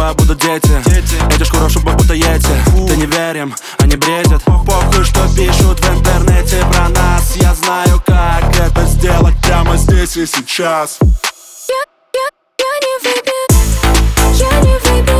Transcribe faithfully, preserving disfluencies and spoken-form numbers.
скоро будут дети. Эти хорошо будто ети. Ты не верим, они бредят. Похуй, что пишут в интернете про нас. Я знаю, как это сделать прямо здесь и сейчас. Я, я, я не выберу, я не выберу.